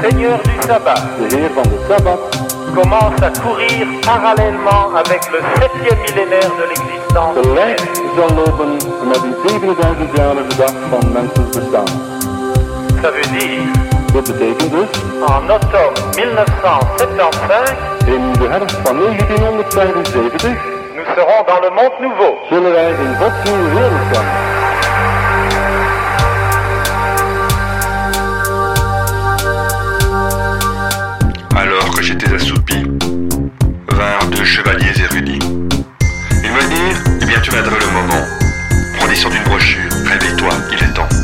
Seigneur du sabbat, de Heer van de Sabbat, commence à courir parallèlement avec le 7e millénaire de l'existence. gelijk zal lopen met die 7000-jarige dag van mensens bestaan. Ça veut dire, Dit betekent dus, en octobre 1975, in de herfst van 1975 nous serons dans le monde nouveau. zullen wij in Gods nieuwe wereld zijn. Alors que j'étais assoupi, vinrent deux chevaliers érudits. Ils me dirent, eh bien tu viendras le moment. Prends l'histoire d'une brochure, réveille-toi, il est temps.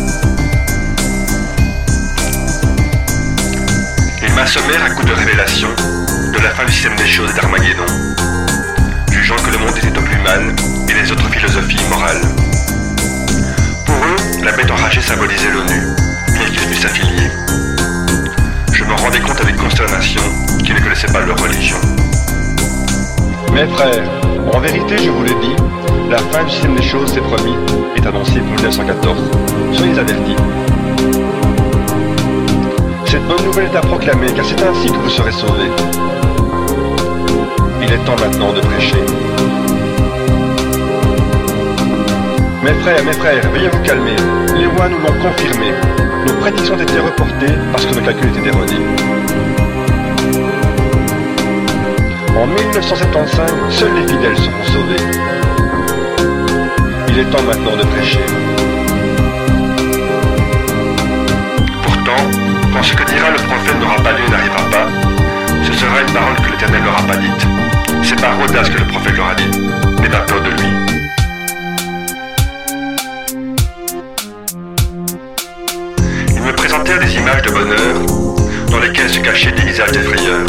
Ils m'assommèrent à coups de révélation de la fin du système des choses et d'Armageddon, jugeant que le monde était oplumane et les autres philosophies immorales. Pour eux, la bête enragée symbolisait l'ONU, bien qu'ils fussent affiliés. Je me rendais compte avec consternation qu'ils ne connaissaient pas leur religion. Mes frères, en vérité, je vous le dis, la fin du système des choses, c'est promis, est annoncée pour 1914. Soyez avertis. Cette bonne nouvelle est à proclamer, car c'est ainsi que vous serez sauvés. Il est temps maintenant de prêcher. Mes frères, veuillez vous calmer. Les rois nous l'ont confirmé. Nos prédictions ont été reportées parce que nos calculs étaient erronés. En 1975, seuls les fidèles seront sauvés. Il est temps maintenant de prêcher. Pourtant, quand ce que dira le prophète n'aura pas lieu et n'arrivera pas, ce sera une parole que l'Éternel n'aura pas dite. C'est par audace que le prophète l'aura dit. N'aie pas peur de lui. Ils me présentèrent des images de bonheur dans lesquelles se cachaient des visages des frayeurs.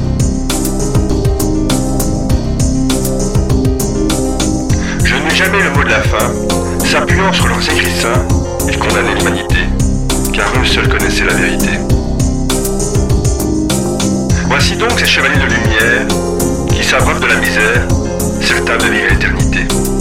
Je n'eus jamais le mot de la fin. S'appuyant sur leurs écrits saints, ils condamnaient l'humanité, car eux seuls connaissaient la vérité. Voici donc ces chevaliers de lumière qui s'abreuvent de la misère, certains de vivre l'éternité.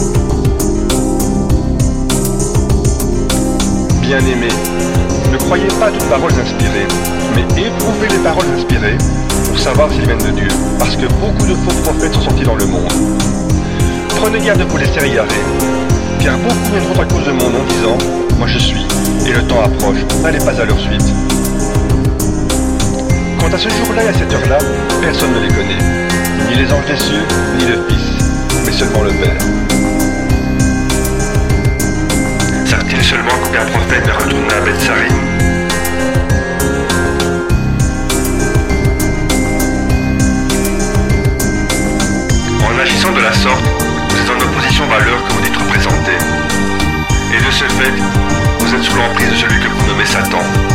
Bien-aimés, ne croyez pas à toutes paroles inspirées, mais éprouvez les paroles inspirées pour savoir s'ils viennent de Dieu, parce que beaucoup de faux prophètes sont sortis dans le monde. Prenez garde de vous laisser égarer, car beaucoup viendront à cause de mon nom disant « Moi je suis », et le temps approche, n'allez pas à leur suite. Quant à ce jour-là et à cette heure-là, personne ne les connaît, ni les anges des cieux, ni le Fils, mais seulement le Père. Savent-ils seulement qu'aucun prophète ne retourna à Beth-Sarim? En agissant de la sorte, vous êtes en opposition aux valeurs que vous dites représenter. Et de ce fait, vous êtes sous l'emprise de celui que vous nommez Satan.